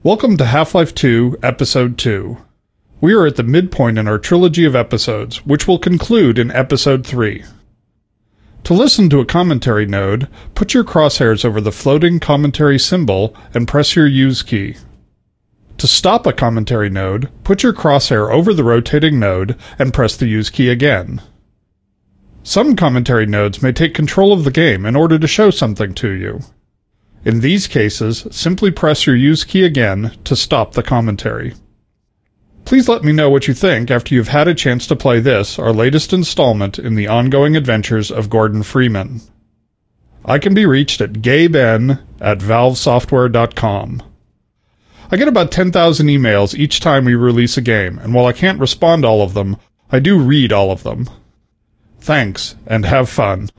Welcome to Half-Life 2, Episode 2. We are at the midpoint in our trilogy of episodes, which will conclude in Episode 3. To listen to a commentary node, put your crosshairs over the floating commentary symbol and press your Use key. To stop a commentary node, put your crosshair over the rotating node and press the Use key again. Some commentary nodes may take control of the game in order to show something to you. In these cases, simply press your Use key again to stop the commentary. Please let me know what you think after you've had a chance to play this, our latest installment in the ongoing adventures of Gordon Freeman. I can be reached at gayben@valvesoftware.com. I get about 10,000 emails each time we release a game, and while I can't respond to all of them, I do read all of them. Thanks, and have fun.